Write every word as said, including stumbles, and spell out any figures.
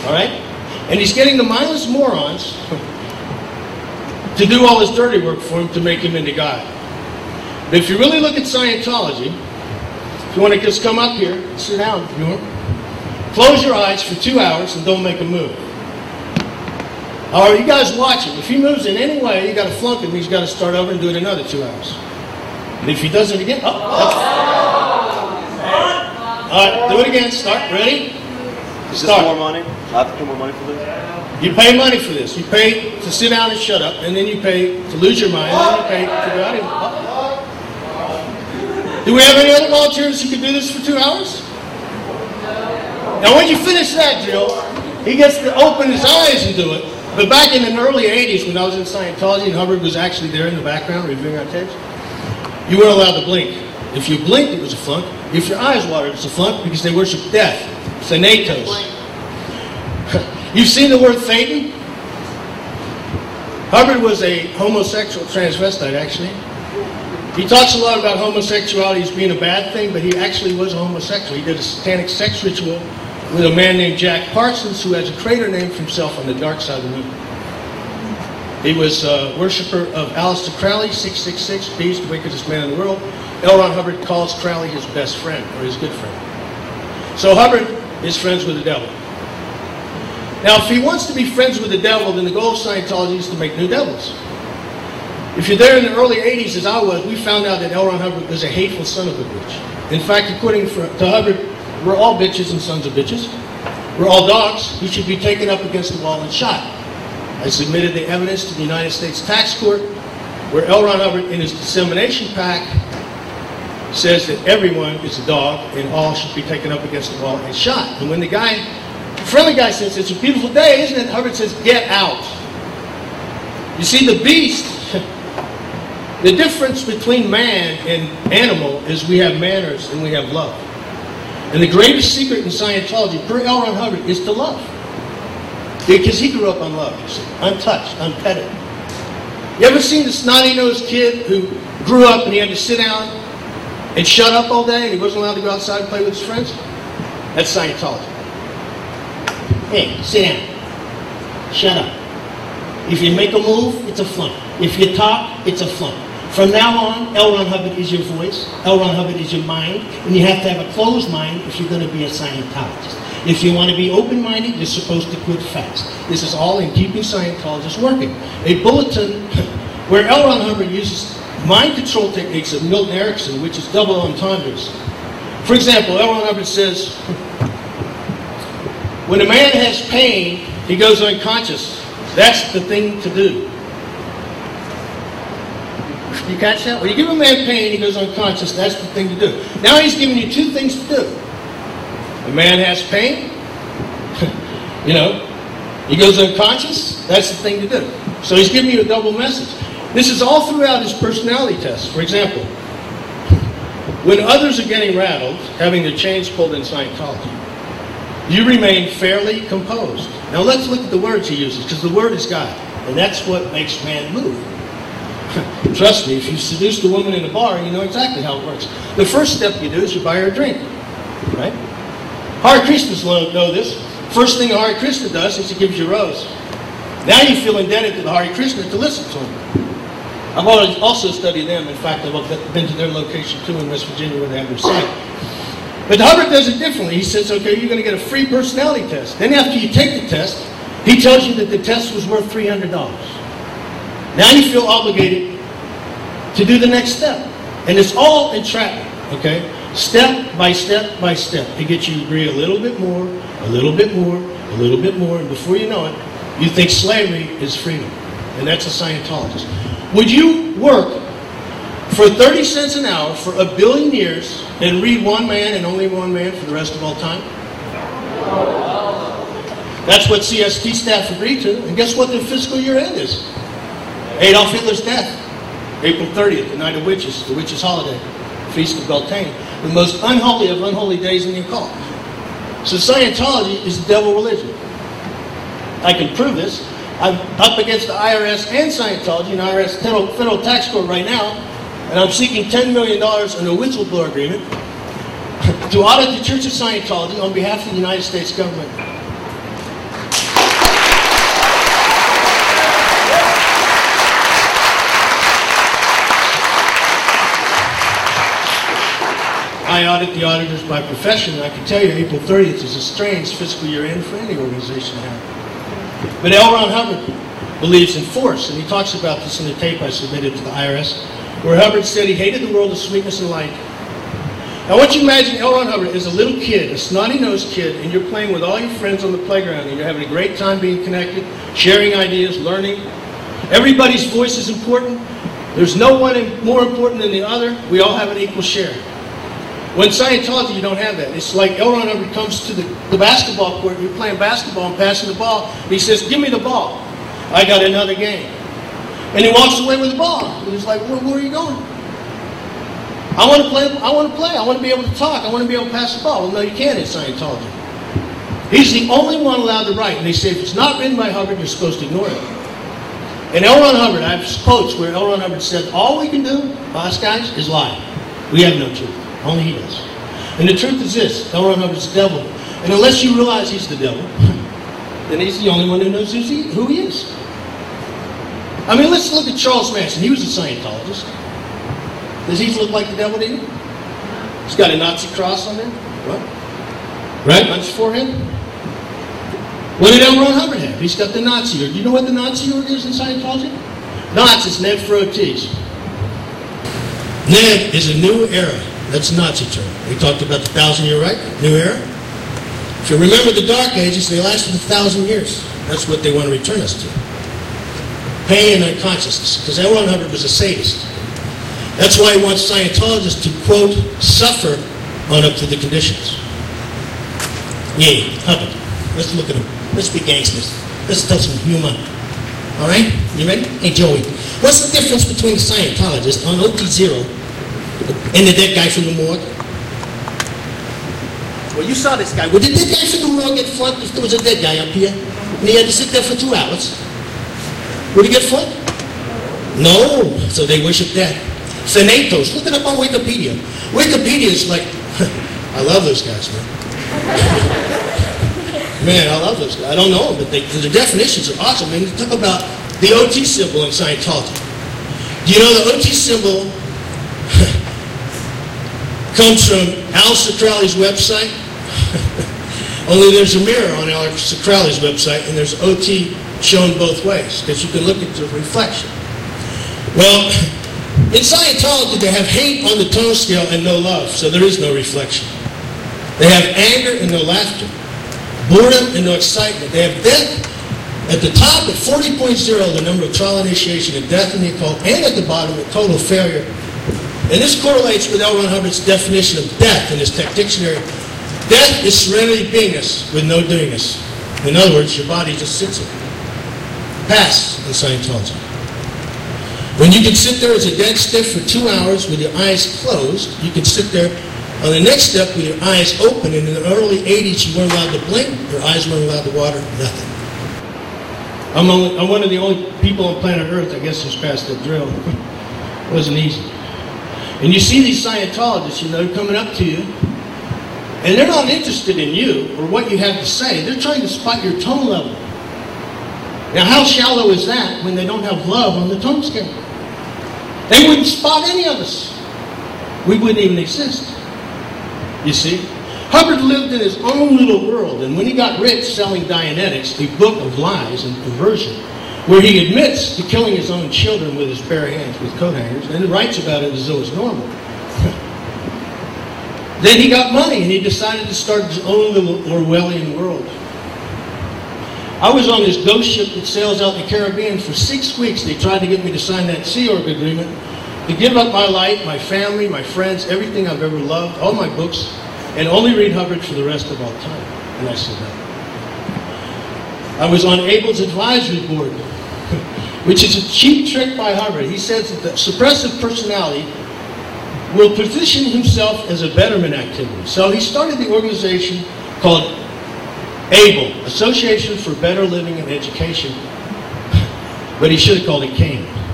All right? And he's getting the mindless morons to do all his dirty work for him to make him into God. But if you really look at Scientology, if you want to just come up here, sit down if you want, close your eyes for two hours and don't make a move. All right, you guys watch him. If he moves in any way, you got to flunk him. He's got to start over and do it another two hours. And if he does it again, oh, all right, do it again. Start. Ready? Is Start. this more money? I have to pay more money for this? You pay money for this. You pay to sit down and shut up, and then you pay to lose your mind, and then you pay to go out and... Do we have any other volunteers who can do this for two hours? Now, when you finish that drill, he gets to open his eyes and do it. But back in the early eighties, when I was in Scientology, and Hubbard was actually there in the background reviewing our tapes, you weren't allowed to blink. If you blinked, it was a flunk. If your eyes watered, it's a flunk because they worship death. Thanatos. You've seen the word Thetan? Hubbard was a homosexual transvestite, actually. He talks a lot about homosexuality as being a bad thing, but he actually was a homosexual. He did a satanic sex ritual with a man named Jack Parsons, who has a crater named for himself on the dark side of the moon. He was a worshiper of Aleister Crowley, six six six, beast, the wickedest man in the world. L. Ron Hubbard calls Crowley his best friend, or his good friend. So Hubbard is friends with the devil. Now, if he wants to be friends with the devil, then the goal of Scientology is to make new devils. If you're there in the early eighties, as I was, we found out that L. Ron Hubbard was a hateful son of a bitch. In fact, according to Hubbard, we're all bitches and sons of bitches. We're all dogs. He should be taken up against the wall and shot. I submitted the evidence to the United States Tax Court, where L. Ron Hubbard, in his dissemination pack, says that everyone is a dog and all should be taken up against the wall and shot. And when the guy, the friendly guy says, "It's a beautiful day, isn't it?" Hubbard says, "Get out." You see, the beast, the difference between man and animal is we have manners and we have love. And the greatest secret in Scientology, per L. Ron Hubbard, is to love. Because he grew up unloved, you see, untouched, unpetted. You ever seen the snotty-nosed kid who grew up and he had to sit down and shut up all day and he wasn't allowed to go outside and play with his friends? That's Scientology. Hey, sit down. Shut up. If you make a move, it's a flunk. If you talk, it's a flunk. From now on, L. Ron Hubbard is your voice. L. Ron Hubbard is your mind. And you have to have a closed mind if you're going to be a Scientologist. If you want to be open-minded, you're supposed to quit fast. This is all in keeping Scientologists working. A bulletin where L. Ron Hubbard uses mind control techniques of Milton Erickson, which is double entendres. For example, L. Ron Hubbard says, when a man has pain, he goes unconscious. That's the thing to do. You catch that? When you give a man pain, he goes unconscious. That's the thing to do. Now he's giving you two things to do. A man has pain, you know, he goes unconscious. That's the thing to do. So he's giving you a double message. This is all throughout his personality test. For example, when others are getting rattled, having their chains pulled in Scientology, you remain fairly composed. Now let's look at the words he uses, because the word is God, and that's what makes man move. Trust me, if you seduce the woman in a bar, you know exactly how it works. The first step you do is you buy her a drink, right? Hare Krishnas know this. First thing a Hare Krishna does is he gives you a rose. Now you feel indebted to the Hare Krishna to listen to him. I've also studied them. In fact, I've been to their location too in West Virginia where they have their site. But Hubbard does it differently. He says, okay, you're going to get a free personality test. Then after you take the test, he tells you that the test was worth three hundred dollars. Now you feel obligated to do the next step. And it's all entrapment, okay? Step by step by step. He gets you to agree a little bit more, a little bit more, a little bit more, and before you know it, you think slavery is freedom. And that's a Scientologist. Would you work for thirty cents an hour for a billion years and read one man and only one man for the rest of all time? That's what C S T staff agreed to. And guess what the fiscal year end is? Adolf Hitler's death. April thirtieth, the night of witches, the witches' holiday, Feast of Beltane. The most unholy of unholy days in the occult. So Scientology is the devil religion. I can prove this. I'm up against the I R S and Scientology, and I R S federal, federal tax court right now, and I'm seeking ten million dollars in a whistleblower agreement to audit the Church of Scientology on behalf of the United States government. I audit the auditors by profession, and I can tell you April thirtieth is a strange fiscal year end for any organization to have. But L. Ron Hubbard believes in force, and he talks about this in the tape I submitted to the I R S, where Hubbard said he hated the world of sweetness and light. Now, I want you to imagine L. Ron Hubbard is a little kid, a snotty-nosed kid, and you're playing with all your friends on the playground, and you're having a great time being connected, sharing ideas, learning. Everybody's voice is important. There's no one more important than the other. We all have an equal share. When Scientology, you don't have that. It's like L. Ron Hubbard comes to the, the basketball court, you're playing basketball and passing the ball, and he says, give me the ball. I got another game. And he walks away with the ball. And he's like, where, where are you going? I want to play. I want to play. I want to be able to talk. I want to be able to pass the ball. Well, no, you can't in Scientology. He's the only one allowed to write. And they say if it's not written by Hubbard, you're supposed to ignore it. And L. Ron Hubbard, I have quotes where L. Ron Hubbard said, all we can do, us guys, is lie. We have no truth. Only he does. And the truth is this, L. Ron Hubbard's the devil. And unless you realize he's the devil, then he's the only one who knows who's he, who he is. I mean, let's look at Charles Manson. He was a Scientologist. Does he look like the devil to you? He's got a Nazi cross on there. What? Right on his forehead. What did L. Ron Hubbard have? He's got the Nazi order. Do you know what the Nazi order is in Scientology? Nazi, it's Ned for O Ts. Ned is a new era. That's a Nazi term. We talked about the thousand-year reich, new era. If you remember the Dark Ages, they lasted a thousand years. That's what they want to return us to. Pain and unconsciousness. Because L. Ron Hubbard was a sadist. That's why he wants Scientologists to, quote, suffer on up to the conditions. Yeah, Hubbard. Let's look at him. Let's be gangsters. Let's tell some humor. All right? You ready? Hey, Joey. What's the difference between a Scientologist on O T zero and the dead guy from the morgue? Well, you saw this guy. Well, did the dead guy from the morgue get fucked if there was a dead guy up here? And he had to sit there for two hours? Would he get fucked? No. So they worship death. Thanatos. Look it up on Wikipedia. Wikipedia is like, I love those guys, man. Man, I love those guys. I don't know them, but they, the definitions are awesome. I mean, talk about the O T symbol in Scientology. Do you know the O T symbol comes from Al Sacrali's website? Only there's a mirror on Al Sacrali's website, and there's O T shown both ways, because you can look at the reflection. Well, in Scientology, they have hate on the tone scale and no love, so there is no reflection. They have anger and no laughter, boredom and no excitement. They have death at the top at forty point zero, the number of trial initiation and death in the occult, and at the bottom at total failure. And this correlates with L. Ron Hubbard's definition of death in his tech dictionary. Death is serenity beingness with no doingness. In other words, your body just sits there. Pass in Scientology. When you can sit there as a dead stiff for two hours with your eyes closed, you can sit there on the next step with your eyes open. And in the early eighties, you weren't allowed to blink, your eyes weren't allowed to water, nothing. I'm, only, I'm one of the only people on planet Earth, I guess, who's passed that drill. It wasn't easy. And you see these Scientologists, you know, coming up to you, and they're not interested in you or what you have to say. They're trying to spot your tone level. Now, how shallow is that when they don't have love on the tone scale? They wouldn't spot any of us. We wouldn't even exist. You see? Hubbard lived in his own little world, and when he got rich selling Dianetics, a book of lies and perversion, where he admits to killing his own children with his bare hands with coat hangers, and writes about it as though it's normal. Then he got money, and he decided to start his own little Orwellian world. I was on this ghost ship that sails out in the Caribbean for six weeks. They tried to get me to sign that Sea Org agreement, to give up my life, my family, my friends, everything I've ever loved, all my books, and only read Hubbard for the rest of all time. And I said no. I was on Abel's advisory board, which is a cheap trick by Hubbard. He says that the suppressive personality will position himself as a betterment activity. So he started the organization called ABLE, Association for Better Living and Education, but he should have called it CANE.